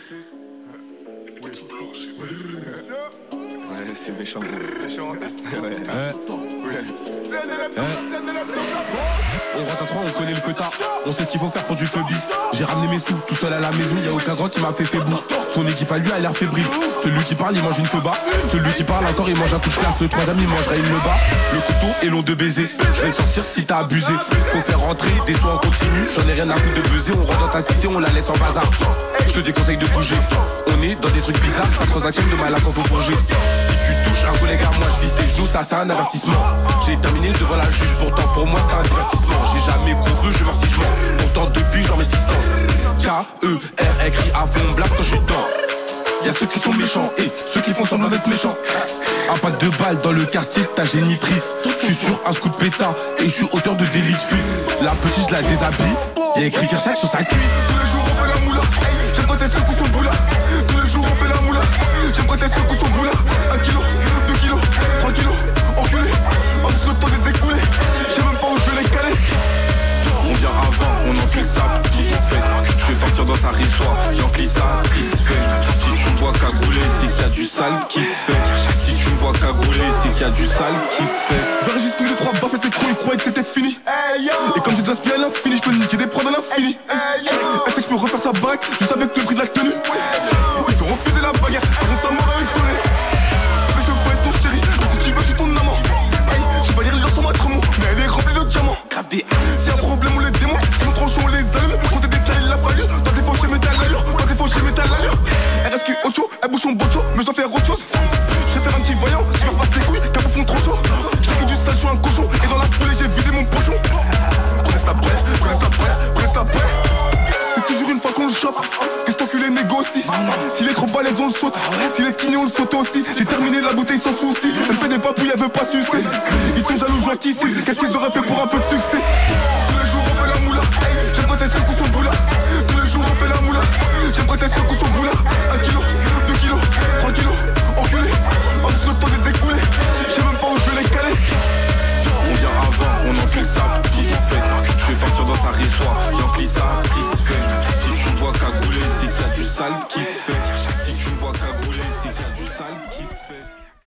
Ouais, c'est méchant. On rentre à 3, on connaît le feutard. On sait ce qu'il faut faire pour du feu. J'ai ramené mes sous tout seul à la maison. Y'a aucun grand qui m'a fait faible. Son équipe à lui a l'air fébrile. Celui qui parle il mange une feu bas. Celui qui parle encore il mange un couche classe. Le troisième il mangerait une le bas. Le couteau est long de baiser. Je vais le sortir si t'as abusé. Faut faire rentrer des sous en continu. J'en ai rien à foutre de buzzer. On rentre dans ta cité, on la laisse en bazar. Je te déconseille de bouger. On est dans des trucs bizarres. Ça transaction de malade quand faut bouger. Si tu touches un collègue à moi, je vise tes genoux, ça c'est un avertissement. J'ai terminé devant la juge, pourtant pour moi c'était un divertissement. J'ai jamais couru, je meurs si je mens. Pourtant depuis j'en mets distance. K-E-R écrit à fond, blast quand je suis dedans. Y'a ceux qui sont méchants et ceux qui font semblant d'être méchants. Un pack de balles dans le quartier de ta génitrice. Je suis sur un scoop pétard et je suis auteur de délit de fuite. La petite je la déshabille, y'a écrit Kershak sur sa cuisse. Tous les jours on fait la moula. J'aime quand elle secoue son boula. Tous les jours on fait la moula. J'aime quand elle secoue son boula. 1 kilo, 2 kilos, 3 kilos, enculé. En dessous le temps des écoulés. J'sais même pas où je vais les caler. On vient avant, on empile sa petite fête. Je vais partir dans sa rissoire, j'emplis satisfait. Si tu me vois cagoulé, c'est qu'il y a du sale qui se fait. Si tu me vois cagoulé, c'est qu'il y a du sale qui se fait. J'aurais juste mis les 3 baffes et c'est con, ils croyaient que c'était fini. Et comme j'ai de l'inspiré à l'infini, je peux niquer des prods à l'infini. Elle sait que je peux refaire sa bague, juste avec le prix de la tenue. Ils ont refusé la bagarre, ils ont sa mort à une connaît. Mais je veux pas être ton chéri, mais si tu veux je suis ton amant. Je vais pas lire les gens sans maître mot, mais elle est remplie de diamants. Si y'a un problème on les démonte, sinon trop chaud on les allume. Quand t'es détaillé il a fallu, toi t'es fauché mais t'as l'allure. Toi t'es fauché mais t'as l'allure. Elle reste qui Ocho, elle bouche son bocho, mais je dois faire autre chose. Je vais faire un petit voyant, je vais pas ses couilles, car au fond trop chaud. Je fais que du sale, je suis un cochon, et dans la foulée j'ai vidé mon pochon. Reste après, reste après, reste après. C'est toujours une fois qu'on le chope, que cet enculé négocie. S'il est trop balèze on le saute, s'il est skinny on le saute aussi. J'ai terminé la bouteille sans souci, elle fait des papouilles, elle veut pas sucer. Ils sont jaloux, je vois qu'ici, qu'est-ce qu'ils auraient fait pour un peu de succès. Tous les jours on fait la moula, j'aime quand elle secoue son boula. Tous les jours on fait la moula, j'aime quand elle secoue son